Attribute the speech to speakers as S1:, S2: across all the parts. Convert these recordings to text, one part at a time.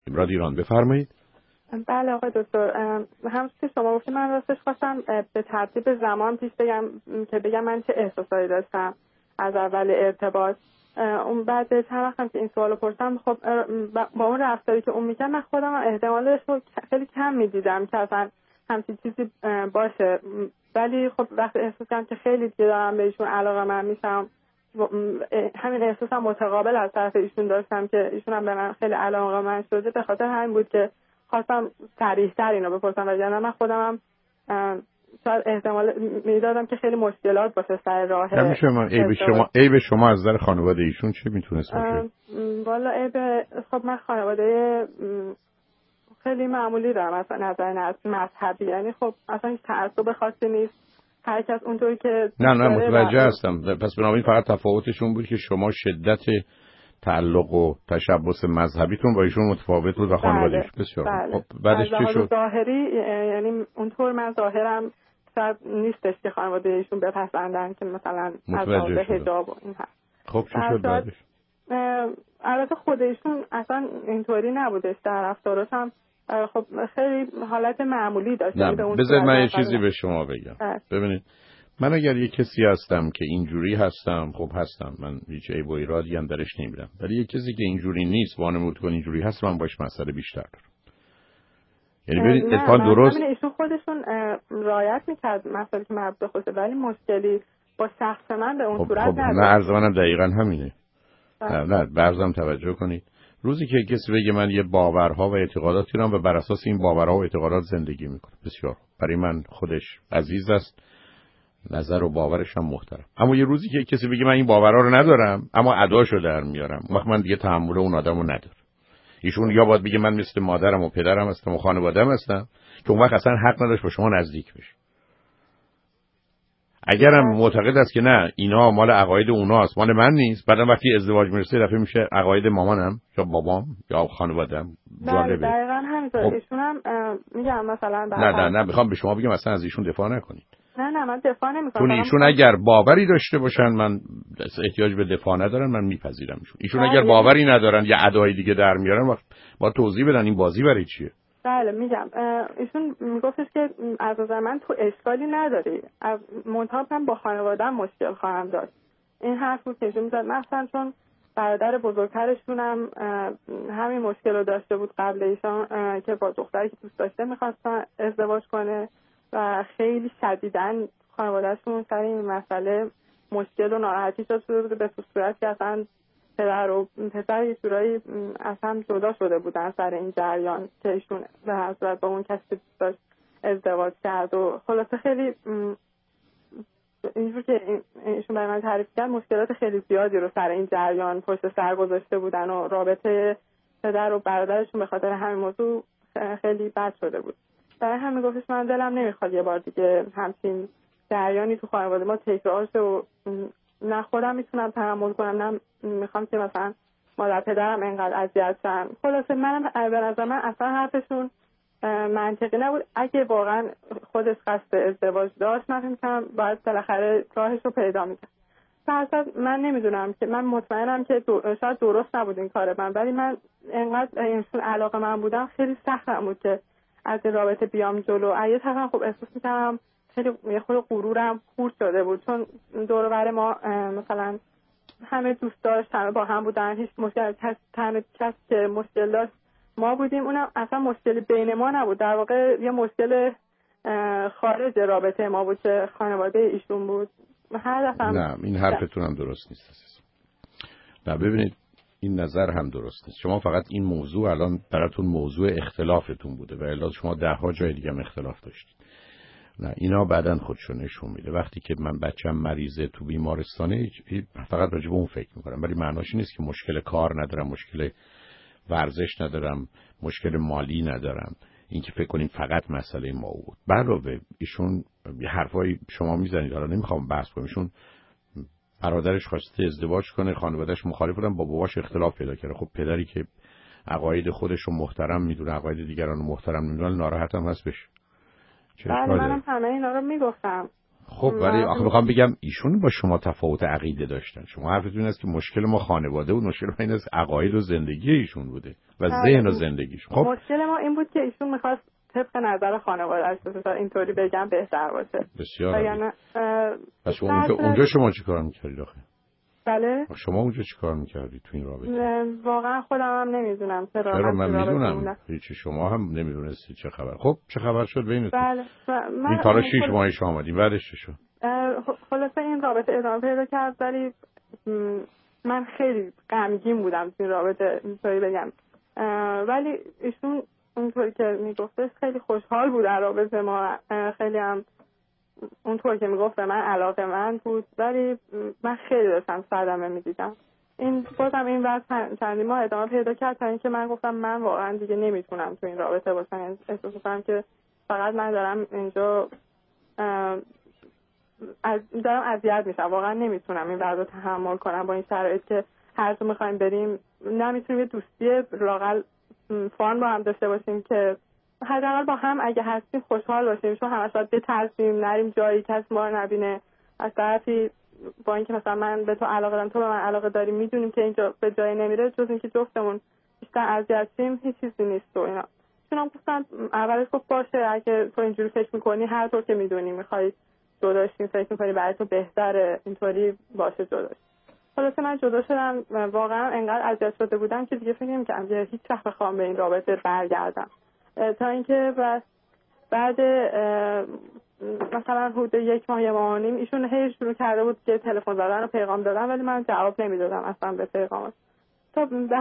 S1: رادیران بفرمایید.
S2: بله آقای دکتر، همونطور که شما گفتید من راستش خواستم به ترتیب زمان پیش بگم که بگم من چه احساسایی داشتم از اول ارتباط. اون بعد چند وقتم که این سوالو پرسیدم، خب با اون رفتاری که اون میکرد من خودم احتمالش رو خیلی کم میدیدم که اصلا همچین چیزی باشه، ولی خب وقتی احساس کردم که خیلی دیگه دارم بهشون علاقه من میشم، همین احساسم متقابل از طرف ایشون داشتم که ایشون هم به من خیلی علاقه من شده. به خاطر همین بود که خواستم صریح‌تر اینو بپرسم، وگرنه من خودم هم شاید احتمال میدادم که خیلی مشکلات باشه سر راه.
S1: نمیشه من عیب شما از نظر خانواده ایشون چه میتونست باشه؟
S2: والا عیب خب من خانواده خیلی معمولی دارم از نظر مذهبی، یعنی خب اصلا هیچ تعصب خاصی نیست، هر کس اونطوری که
S1: نه متوجه هستم. پس بنابراین فقط تفاوتشون بود که شما شدت تعلق و تشبث مذهبیتون با ایشون متفاوت بود و خانواده‌اش. بسیار
S2: بله.
S1: خب بعدش چی شد؟
S2: ظاهری یعنی اونطور من ظاهرم شاید نیستش که خانواده ایشون بپسندن که مثلا از لحاظ حجاب و این هست.
S1: خب چی شد بعدش؟
S2: البته خود ایشون اصلا اینطوری نبودش، در رفتاراش هم خب خیلی حالت معمولی داشت.
S1: بذار من یه چیزی به شما بگم. ببینید من اگر یه کسی هستم که اینجوری هستم، خب هستم، من هیچ عیب و ایرادی هم درش نمیبینم، ولی یه کسی که اینجوری نیست وانمود کنه اینجوری هست، من باش مسئله بیشتر دارم. یعنی ببینید اتفاقا درست
S2: ایشون خودشون رعایت میکرد مسئله که مربوط به خودشه، ولی مشکلی با شخص من به اون صورت نداشت.
S1: نه عرض منم دقیقاً همینه. نه برزم توجه کنید، روزی که کسی بگه من یه باورها و اعتقاداتی دارم و بر اساس این باورها و اعتقادات زندگی میکنه، بسیار برای من خودش عزیز است، نظر و باورش هم محترم. اما یه روزی که کسی بگه من این باورها رو ندارم اما اداشو در میارم، وقت من دیگه تحمل اون آدمو ندارم. ایشون یا باید بگه من مثل مادرم و پدرم هستم و خانواده‌ام هستم که اون وقت اصلا حق نداشت با شما نزدیک بشه. اگرم معتقد است که نه اینا مال عقاید اوناست مال من نیست، بعدم وقتی ازدواج میرسه دفعه میشه عقاید مامانم یا بابام یا خانواده‌ام.
S2: جالبه. دقیقاً همینطور.
S1: خب.
S2: ایشون هم میگم مثلا
S1: نه میخوام به شما بگم اصلا از ایشون دفاع نکنید.
S2: نه من دفاع نمی‌کنم.
S1: چون ایشون اگر باوری داشته باشن من احتیاج به دفاع ندارم، من میپذیرم ایشون اگر باوری ندارن یا ادعای دیگه در میارن وقت با توضیح بدن این بازی برای چیه.
S2: بله میگم ایشون میگفتش که از نظر من تو اشکالی نداری، از منتها من با خانواده‌ام مشکل خواهم داشت. این حرف بود که ایشون میزد، مثلا چون برادر بزرگترشون هم همین مشکل رو داشته بود قبل ایشان که با دختری که دوست داشته میخواستن ازدواج کنه و خیلی شدیداً خانواده‌شون سر این مسئله مشکل و ناراحتی شده بود، به صورت که اصلا پدر و پسر یه جورایی اصلا جدا شده بودن سر این جریان که ایشون به حضرت با اون کسی دوست داشت ازدواج کرد و خلاصه خیلی اینجور که ایشون برای من تعریف کرد مشکلات خیلی زیادی رو سر این جریان پشت سر گذاشته بودن و رابطه پدر و برادرشون به خاطر همین موضوع خیلی بد شده بود. برای همین گفتش من دلم نمیخواد یه بار دیگه همچین جریانی تو خانواده ما تکرار شه و نه خودم میتونم تحمل کنم، نه میخوام که مثلا مادر پدرم اینقدر اذیت شن. خلاصه منم به نظر من اصلا حرفشون منطقی نبود. اگه واقعا خودش قصد ازدواج داشت من فکر می‌کنم باید بالاخره راهش رو پیدا می‌کرد. درصد من نمیدونم که من مطمئنم که شاید درست نبود این کار من، ولی من اینقدر اینشون علاقه من بودم خیلی سختم بود که از این رابطه بیام جلو. یه طرفم خب احساس می‌کردم خیلی یه خود غرورم خورد شده بود، چون دور و بر ما مثلا همه دوست داشت، همه با هم بودن، هیچ مشکل کسی که مشکل داشت ما بودیم، اونم اصلا مشکل بین ما نبود، در واقع یه مشکل خارج رابطه ما بود که خانواده ایشون بود. هر دفعه
S1: نه این حرفتون هم درست نیست عزیز. نه ببینید این نظر هم درست نیست. شما فقط این موضوع الان براتون موضوع اختلافتون بوده و الا شما 10 جای دیگه هم اختلاف داشتید. نه اینا بعداً خودشون نشون میده. وقتی که من بچم مریضه تو بیمارستانه فقط راجع به اون فکر میکنم، ولی معناش نیست که مشکل کار ندارم، مشکل ورزش ندارم، مشکل مالی ندارم. این که فکر کنیم فقط مسئله ما بود. علاوه ایشون حرفای شما میزنید، حالا نمیخوام بحث کنم، ایشون برادرش خواسته ازدواج کنه، خانواده‌اش مخالف بودن، با باباش اختلاف پیدا کرده. خب پدری که عقاید خودش رو محترم میدونه، عقاید دیگران رو محترم نمیدونه، ناراحت هم هست بشه.
S2: بله منم همه اینا رو میگفتم.
S1: خب ولی آخه میخوام بگم ایشون با شما تفاوت عقیده داشتن. شما حرفتون این است که مشکل ما خانواده و مشکل ما این است عقاید و زندگی ایشون بوده و ذهن و زندگیش. خب
S2: مشکل ما این بود که ایشون میخواست طبق نظر خانواده اینطوری بگم بهتر باشه.
S1: بسیار. پس شما اونجا شما چیکار می‌کردید آخه؟
S2: بله.
S1: شما اونجا چیکار می‌کردید تو این رابطه؟
S2: واقعا خودم هم نمیدونم
S1: چرا من میدونم هیچ شما هم نمیدونستی چه خبر. خب چه خبر شد بینتون؟
S2: بله.
S1: این کارا 6 ماهش آمدیم بعدش چه شد؟
S2: خلاصه این رابطه ادامه پیدا کرد ولی من خیلی غمگین بودم تو این رابطه اینطوری بگم. ولی ایشون اونطوری که میگفتش خیلی خوشحال بود در رابطه ما، خیلی هم اونطور که میگفت به من علاقه من بود ولی من خیلی داشتم صدمه میدیدم. این بازم این وقت چندی ماه ادامه پیدا کرد تا اینکه من گفتم من واقعا دیگه نمیتونم تو این رابطه باشم. احساس می‌کنم که فقط من دارم اینجا دارم اذیت میشم. واقعا نمیتونم این وضع رو تحمل کنم با این شرایط که هر جا میخوایم بریم نمیتونیم یه دوستی لااقل فان با هم داشته باشیم که حداقل با هم اگه هستیم خوشحال باشیم، چون همش باید بترسیم نریم جایی کسی ما رو نبینه. از طرفی با اینکه مثلا من به تو علاقه دارم تو به من علاقه داری میدونیم که اینجا به جایی نمیره جز اینکه جفتمون بیشتر اذیت شیم هیچ چیزی نیست و اینا. چون گفتم اولش گفت باشه اگه تو اینجوری فکر میکنی هر طور که میدونی میخوای جداشیم فکر میکنی برای تو بهتره اینطوری باشه جداش. خلاصه من جدا شدم. واقعا انقدر اذیت شده بودم که دیگه فکر نمی‌کردم هیچ وقت بخوام به این رابطه برگردم. تا اینکه بعد مثلا حدود 1 ماه 1 ماه و نیم ایشون هی شروع کرده بود که تلفن زدن و پیغام دادن ولی من جواب نمیدادم اصلا به پیغامش. تا به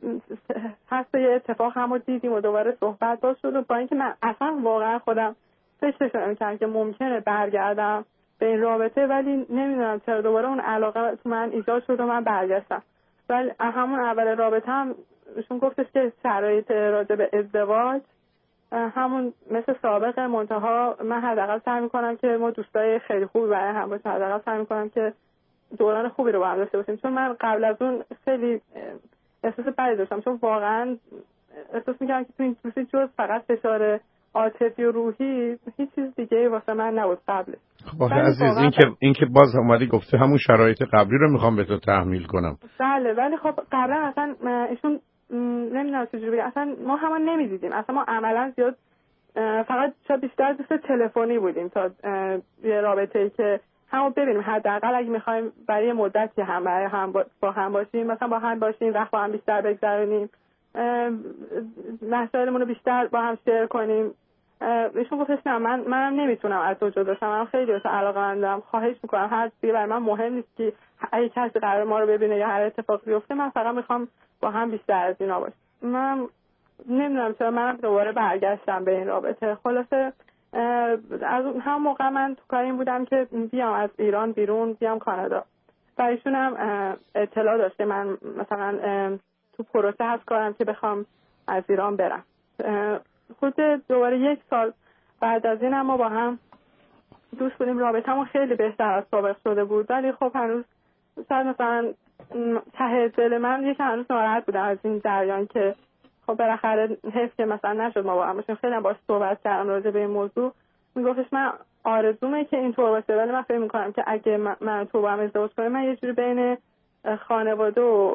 S2: حسب یه اتفاق هم رو دیدیم و دوباره صحبت باز شد و با اینکه من اصلا واقعا خودم فکرش نمی‌کردم که ممکنه برگردم به این رابطه ولی نمیدونم چرا دوباره اون علاقه تو من ایجاد شد و من برگشتم. ولی همون اول رابطه هم ایشون گفتش که شرایط راجع به ازدواج همون مثل سابق منتها من حداقل سعی می‌کنم که ما دوستای خیلی خوبی برای هم باشیم، حداقل سعی می‌کنم که دوران خوبی رو با هم داشته باشیم. چون من قبل از اون خیلی احساس بدی داشتم چون واقعا احساس می‌کردم که تو این دوستی جز فقط فشار عاطفی و روحی هیچ چیز دیگه واسه من نبود قبل.
S1: خب عزیز این که باز اومدی گفته همون شرایط قبلی رو میخوام به تو تحمیل کنم.
S2: بله ولی خب قبلا اصلا ایشون نمیدونم چجوری بگم اصلا ما هم نمیدیدیم، اصلا ما عملا زیاد فقط شاید بیشتر دوست تلفنی بودیم تا یه رابطه‌ای که همو ببینیم حداقل اگه می‌خوایم برای مدتی هم برای هم با هم باشیم مثلا با هم باشیم وقت با هم بیشتر بگذرونیم مسائلمون رو بیشتر با هم شیر کنیم. ایشون گفتش نه منم نمیتونم از تو جدا شم، من خیلی بهت علاقه‌مندم، خواهش میکنم هر چیزی برای من مهم نیست که اگه کسی قرار ما رو ببینه یا هر اتفاقی بیفته من فقط میخوام با هم بیشتر از اینا باشیم. من نمیدونم چرا من دوباره برگشتم به این رابطه. خلاصه از هم موقع من تو کار این بودم که بیام از ایران بیرون بیام کانادا و ایشون هم اطلاع داشته من مثلا تو پروسه هست کارم که بخوام از ایران برم. خود دوباره 1 سال بعد از این هم ما با هم دوست بودیم، رابطه‌مون خیلی بهتر از سابق شده بود ولی خب هنوز شاید مثلا ته دل من یکم هنوز ناراحت بودم از این جریان که خب بالاخره حیف که مثلا نشد ما با هم باشیم. خیلی هم باهاش صحبت کردم راجع به این موضوع، میگفتش من آرزومه که اینطور باشه ولی من فکر می‌کنم که اگه من تو با هم ازدواج کنم من یه جوری بین خانواده و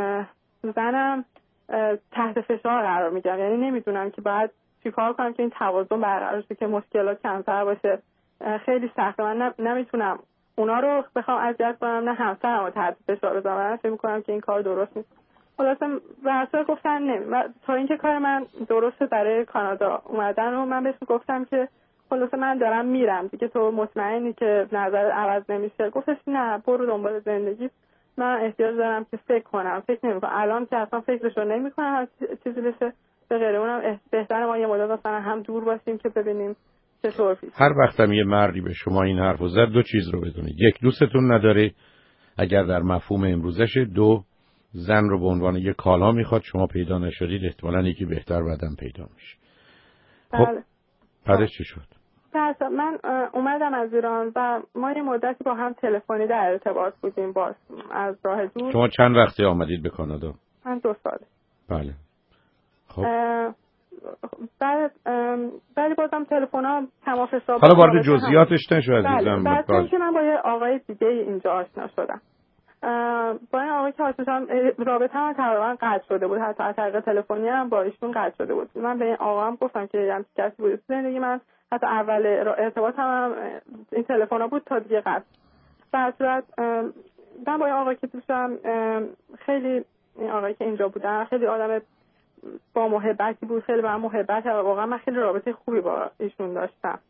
S2: زنم تحت فشار قرار میگیرم، یعنی نمیدونم که باید چیکار کنم که این توازن برقرار شه که مشکلات کمتر باشه. خیلی سخته، من نمیتونم اونا رو بخوام اذیت کنم نه همسرم رو تحت فشار بذارم. من فکر می‌کنم که این کار درست نیست. خلاصه واسه گفتن نه تا اینکه کار من درسته برای کانادا اومدن و من بهش گفتم که خلاصه من دارم میرم دیگه تو مطمئنی که نظر عوض نمیشه؟ گفتش نه برو دنبال زندگی، من احتیاج دارم که فکر کنم، فکر نمی‌کنم الان که اصلا فکرشو نمی‌کنم چیزی بشه به غیر اونم بهتره ما یه مدت مثلا هم دور باشیم که ببینیم چطور پیش.
S1: هر وقتم یه مردی به شما این حرفو زد 2 چیز رو بدونید: 1 دوستتون نداره اگر در مفهوم امروزشه، 2 زن رو به عنوان یه کالا میخواد، شما پیدا نشدید احتمالاً یکی بهتر بعدم پیدا میشه. خب بعدش چی شد؟
S2: من اومدم از ایران و ما یه مدتی با هم تلفنی در ارتباط بودیم باز از راه دور.
S1: شما چند وقتی آمدید به کانادا؟
S2: من 2 ساله.
S1: بله. خب
S2: بعد بازم تلفن‌ها تماس حساب.
S1: حالا وارد جزئیاتش نشو عزیزم.
S2: بعد که من با یه آقای دیگه اینجا آشنا شدم. با این آقای که آشنا شدم رابطه هم تقریبا قطع شده بود، حتی از طریق تلفنی هم با ایشون قطع شده بود. من به این آقا هم گفتم که هم کسی بود زندگی من، حتی اول ارتباط هم این تلفن‌ها بود تا دیگه قطع. در صورت من با این آقای که دوستم خیلی، این آقایی که اینجا بودن خیلی آدم با محبتی بود، خیلی با محبت و واقعا من خیلی رابطه خوبی با ایشون داشتم.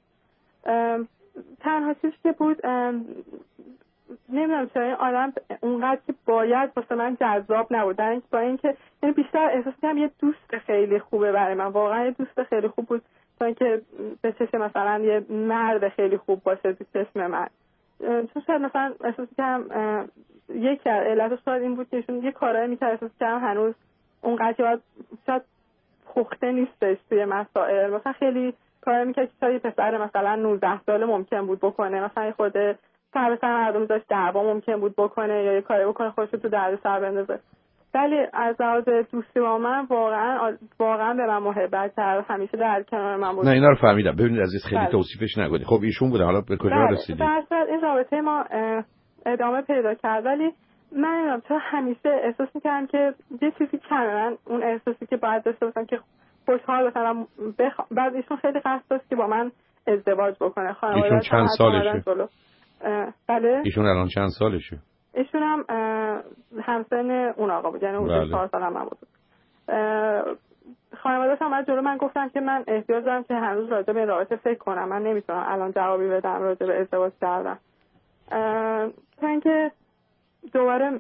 S2: تنها چیزی که بود نمیدونم چرا این آدم اونقدر که باید واسه من جذاب نبودن، با اینکه یعنی بیشتر احساس کردم یه دوست خیلی خوبه برای من، واقعا یه دوست خیلی خوب بود تا اینکه به چشم مثلا یه مرد خیلی خوب باشه تو چشم من. چون شاید مثلا احساس کردم یکی از علتش شاید این بود که ایشون یه کارایی می‌کرد احساس کردم هنوز اونقدر شاید پخته نیستش توی مسائل. مثلا خیلی کارایی می‌کرد که شاید پسر مثلا 19 ساله ممکن بود بکنه، مثلا خود سر به سر مردم داشت دعوا ممکن بود بکنه یا یه کاری بکنه خودش رو تو دردسر بندازه. ولی از لحاظ دوستی با من واقعا به من محبت کرد، همیشه در کنار من بود.
S1: نه اینا رو فهمیدم. ببینید عزیز خیلی توصیفش نگید. خب ایشون بوده، حالا به کجا رسیدید؟
S2: این رابطه ما ادامه پیدا کرد، ولی من نمیدونم چرا همیشه احساس می‌کردم که یه چیزی کمه. من اون احساسی که باید داشته باشم که خوشحال باشم بعد ایشون خیلی قصد داشت که با من ازدواج بکنه.
S1: ایشون چند سالشه؟
S2: بله.
S1: ایشون الان چند سالشه؟
S2: ایشون هم همسن اون آقا بود، یعنی اون 4 سال هم من بود. خانواده‌اش هم جلو من گفتن که من احتیاج دارم که هنوز راجع به رابطه فکر کنم، من نمیتونم الان جوابی بدم راجع به ازدواج کردن. تا اینکه دوباره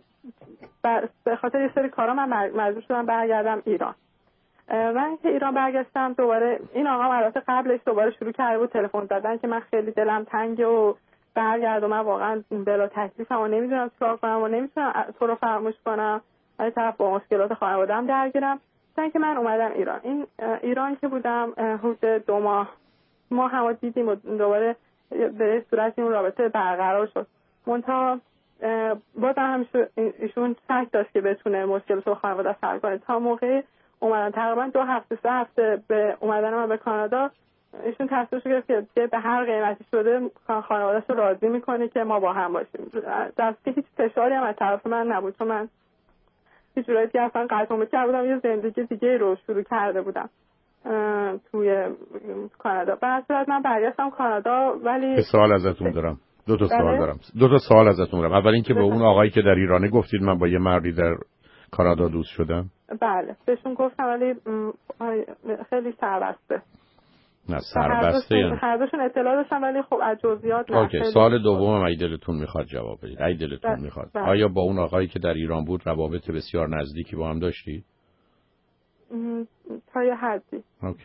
S2: به خاطر یه سری کارا من مجبور شدم برگردم ایران. من که ایران برگشتم دوباره این آقا البته قبلش دوباره شروع کرده بود تلفن زدن که من خیلی دلم تنگه و برگرد و من واقعا بلا تکلیفم و نمیدونم چیکار کنم و نمیتونم تو رو فراموش کنم، از طرف با مشکلات خانواده‌ام درگیرم. تا که من اومدم ایران. ایران که بودم حدود 2 ماه هم دیدیم و دوباره به صورت اون رابطه برقرار شد. منتها بازم همیشه ایشون شک داشت که بتونه مشکلات خانواده حل کنه. تا موقع اومدن تقریبا 2 هفته 3 هفته به اومدن من به کانادا ایشون تصمیم گرفت که به هر قیمتی شده خانواده‌اش رو راضی میکنه که ما با هم باشیم. دستی هیچ فشاری هم از طرف من نبود، چون من هیچ جورایی که اصلا قطعه کرده بودم یه زندگی دیگه رو شروع کرده بودم توی کانادا. به صورت من برگشتم کانادا. ولی
S1: سوال ازتون دارم، 2 تا سوال دارم. 2 تا سوال ازتون دارم. اول اینکه به اون آقایی که در ایرانه گفتید من با یه مردی در کانادا دوست شدم.
S2: بله بهشون گفتم ولی خیلی سربسته.
S1: نه سربسته یعنی
S2: هر دوشون اطلاع داشتم ولی خب از جزئیات نه.
S1: اوکی. سوال دومم اگه دلتون میخواد جواب بدید. اگه دلتون میخواد آیا با اون آقایی که در ایران بود روابط بسیار نزدیکی با هم داشتید؟
S2: تا یه حدی.
S1: اوکی.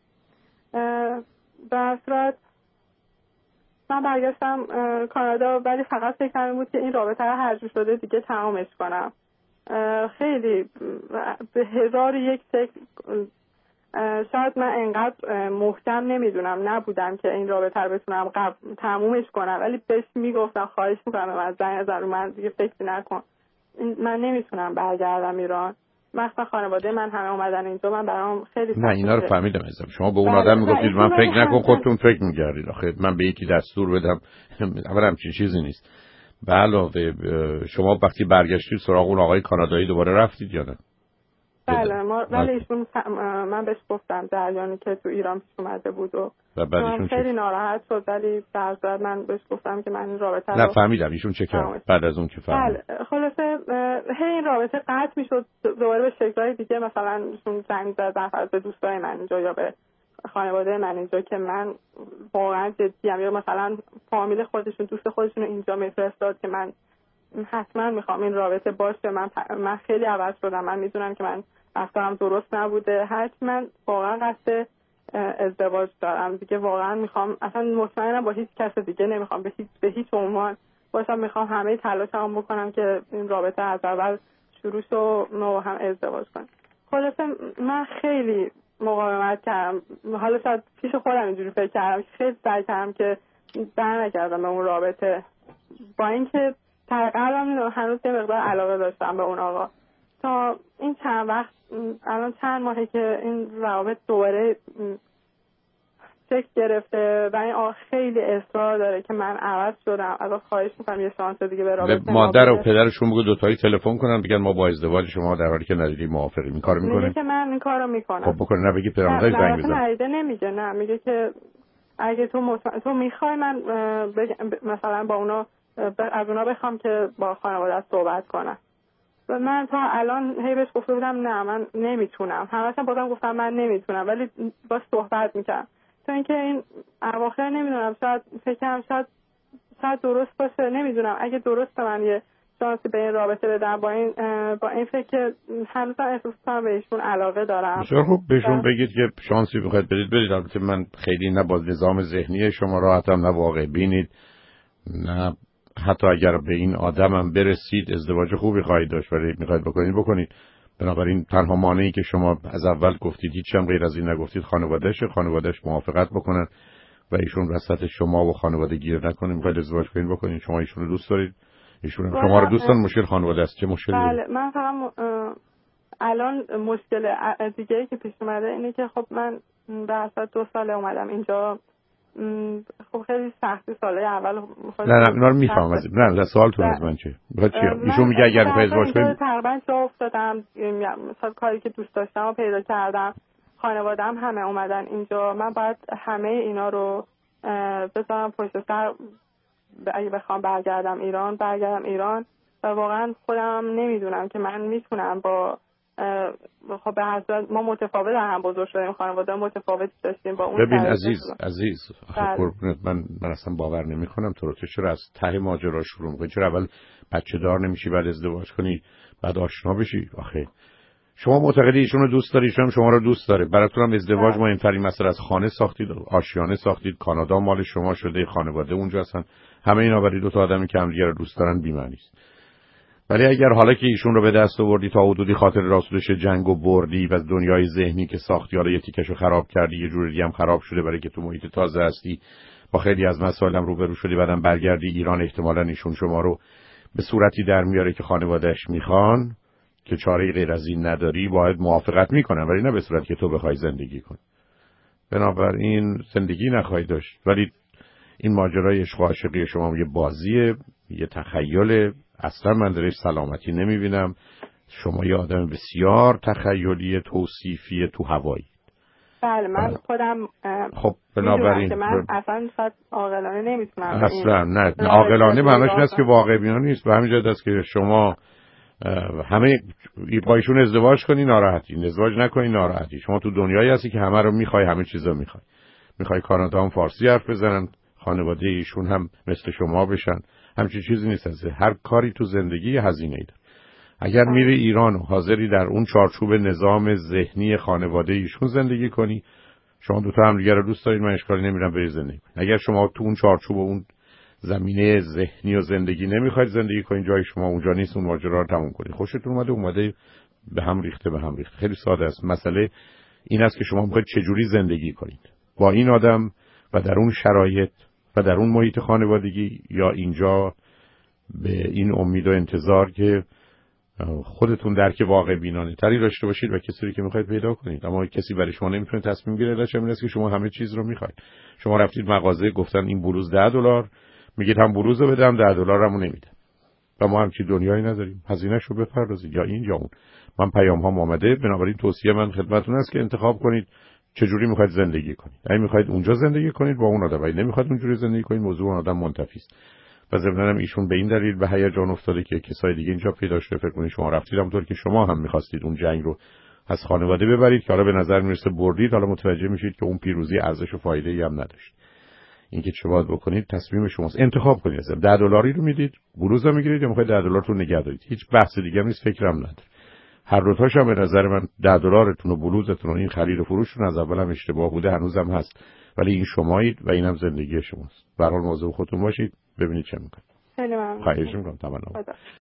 S2: در صورت من برگشتم کانادا ولی فقط فکرم بود که این رابطه رو هر جور شده دیگه تمامش کنم. خیلی به 1001 شکل شاید من انقدر محکم نبودم که این رابطه رو بتونم تمومش کنم، ولی بهش میگفتم خواهش میکنم از زنگ نزن، من دیگه فکر نکن، من نمیتونم برگردم ایران. مثلا خانواده من همه اومدن اینجا، من برام خیلی
S1: نه اینا رو فهمیدم عزیزم. شما به اون آدم میگفتید من فکر نکن، خودتون فکر می‌کردید. آخه من به یکی دستور بدم اولا همچین چیزی نیست. به علاوه شما وقتی برگشتید سراغ اون آقای کانادایی دوباره رفتید یا نه؟
S2: بله ولی ایشون من بهش گفتم جریانی که تو ایران پیش اومده بود و
S1: بعدشون
S2: خیلی ناراحت شد، ولی در ضمن من بهش گفتم که من این رابطه رو
S1: نه فهمیدم. ایشون چه کرد بعد از اون که فهمید؟
S2: بله خلاصه این رابطه قطع میشد دوباره به شکل‌های دیگه، مثلا ایشون زنگ زد به دوستای من اینجا یا به خانواده من اینجا که من واقعا جدی‌ام، یا مثلا فامیل خودشون دوست خودشون اینجا میفرستاد که من حتما میخوام این رابطه باشه. من خیلی عوض شدم، من میدونم که من رفتارم درست نبوده، هرچی من واقعا قصد ازدواج دارم دیگه، واقعا میخوام، اصلا مطمئنم با هیچ کس دیگه نمیخوام به هیچ عنوان باشم، میخوام همه تلاشمو بکنم که این رابطه از اول شروع شه و هم ازدواج کنم. خلاصه من خیلی مقاومت کردم، حالا شاید پیش خودم اینجوری فکر کردم، خیلی سعی کردم که برنگردم به اون رابطه، با اینکه تقریبا هنوز یه مقدار علاقه داشتم به اون آقا. تا این چند وقت الان چند ماهه که این روابط دوباره شکل گرفته و این خیلی اصرار داره که من عوض شدم. ازش خواهش میکنم یه شانس دیگه به رابطه
S1: مادر و پدرشون بگو دوتایی تلفن کنن بگن ما با ازدواج شما در حالی که ندیدی موافقیم. این کارو میکنه؟
S2: میگه که من این کارو میکنم.
S1: خب بکنه. نه بگی پدرم زنگ بزن.
S2: نه نمیگه. نه میگه که اگه تو میخوای من مثلا با اونا از اونا بخوام که با خانواده صحبت کنم. و من تا الان هی بهش گفته بودم نه من نمیتونم. همش بازم گفتم من نمیتونم ولی باش صحبت میکنم. تا اینکه این اواخر نمیدونم شاید فکرم شاید درست باشه. نمیدونم اگه درسته من یه شانسی به این رابطه بدم با این فکر که هنوز احساس کنم به ایشون علاقه دارم.
S1: بسیار خوب بهشون بگید که شانسی بخواید بدید. البته من خیلی نه با نظام ذهنی شما راحتم، نه واقع بینید، نه حتی اگر به این آدمم برسید ازدواج خوبی خواهید داشت ولی میخواید بکنید. بنابراین تنها مانعی که شما از اول گفتید هیچ هم غیر از این نگفتید خانواده‌اش موافقت بکنن و ایشون وسط شما و خانواده گیر نکنه. میخواید ازدواج بکنید شما ایشون رو دوست دارید، ایشون شما رو دوست دارن. مشکل خانواده است. چه مشکلی؟
S2: بله من فقط الان مشکل دیگه‌ای که پیش اومده اینه که خب من به اساس 2 سال اومدم اینجا. خب خیلی سختی سالهای اول.
S1: نه اینا رو میفهمم. نه سوالتون از من چه؟ ایشون میگه اگر میخوای ازدواج کنید.
S2: تقریبا جا افتادم. مثلا کاری که دوست داشتم رو پیدا کردم. خانواده‌ام همه اومدن اینجا. من باید همه اینا رو بذارم پشت سر. اگه بخوام برگردم ایران و واقعا خودم نمیدونم که من میتونم با خب به حسب ما متفاوت هم بزرگ شدیم، خانواده متفاوتی داشتیم با اون.
S1: ببین عزیز قربونت من اصلا باور نمیکنم تو رو. چرا از ته ماجرا شروع میکنی؟ چرا اول بچه دار نمیشی بعد ازدواج کنی بعد آشنا بشی؟ آخه شما معتقدی ایشون رو دوست داری، ایشون شما رو دوست داره. براتون هم ازدواج مهمترین مسئله از خانه ساختید، آشیانه ساختید، کانادا مال شما شده، خانواده اونجا هستن، همه اینا برای دو تا آدمی که همدیگه رو دوست دارن بی‌معنی است. ولی اگر حالا که ایشون رو به دست آوردی تا حدودی خاطر راسودش جنگو بردی و دنیای ذهنی که ساختی حالا یه تیکشو خراب کردی، یه جور دیگه هم خراب شده برای که تو محیط تازه هستی، با خیلی از مسائل هم روبرو شدی، بعدم برگردی ایران، احتمالاً ایشون شما رو به صورتی در میاره که خانواده‌اش میخوان که چاره غیر از این نداری، باید موافقت میکنن ولی نه به صورتی که تو بخوای زندگی کنی. بنابراین زندگی نخواهی داشت. ولی این ماجرای عشق و عاشقی شما یه بازیه، یه تخیله. اصلا من درش سلامتی نمیبینم. شما یه آدم بسیار تخیلی، توصیفی، تو هوایی.
S2: بله من خودم
S1: خب بنابراین
S2: که من اصلا شاید عاقلانه نمیتونم.
S1: اصلا نه عاقلانه معناش نیست که واقع بینانه نیست. به همین جهت است که شما همه با ایشون ازدواج کنی ناراحتی، ازدواج نکنی ناراحتی. شما تو دنیایی هستی که همه رو میخوای، همه چیزا میخوای کانادا هم فارسی حرف بزنن، خانواده ایشون هم مثل شما بشن. همچین چیزی نیست. از هر کاری تو زندگی هزینه‌ای داره. اگر میری ایران و حاضری در اون چارچوب نظام ذهنی خانواده ایشون زندگی کنی، شما دو تا هم دیگه رو دوست دارید، من اشکالی نمیبینم بری زندگی کنید. اگر شما تو اون چارچوب و اون زمینه ذهنی و زندگی نمیخواید زندگی کنید، جای شما اونجا نیست، اون ماجرا رو تموم کنید. خوشتون اومده به هم ریخته. خیلی ساده است. مسئله این است که شما میخواید چجوری زندگی کنید با این آدم و در اون شرایط و در اون محیط خانوادگی، یا اینجا به این امید و انتظار که خودتون درک واقع بینانه تری داشته باشید و کسی رو که میخواید پیدا کنید. اما کسی برای شما نمیتونه تصمیم بگیره. علتش این است که شما همه چیز رو میخواید. شما رفتید مغازه گفتن این بلوز $10، میگید هم بلوز رو بدم $10 همون نمیدم. و ما همچین دنیایی نداریم. هزینه‌ش رو بپردازید یا این یا اون. من پیام ها اومده. بنابراین توصیه من خدمتتون است که انتخاب کنید چجوری میخواید زندگی کنید. اگه میخواید اونجا زندگی کنید با اون آدم، اگه نمیخواید اونجوری زندگی کنید موضوع اون آدم منتفی است. و ضمناً هم ایشون به این دلیل به هیجان افتاده که کسای دیگه اینجا پیدا شده. فکر کنید شما رفتید همونطور که شما هم می‌خواستید اون جنگ رو از خانواده ببرید که حالا به نظر میرسه بردید، حالا متوجه میشید که اون پیروزی ارزش و فایده‌ای هم نداشت. اینکه چه باید بکنید تصمیم شماست. انتخاب کنید. $10 رو میدید، بلوز رو میگیرید یا می‌خواید $10 رو نگه دارید. هیچ بحث دیگه هم نیست، فکرم نداره. هر دو تاش هم به نظر من $10 و بلوزتون و این خرید و فروشتون از اول هم اشتباه بوده، هنوزم هست. ولی این شمایید و اینم زندگی شماست. به هر حال مواظب خودتون باشید، ببینید چه می‌کنید.
S2: خیلی ممنون.
S1: خواهش می‌کنم. تمام.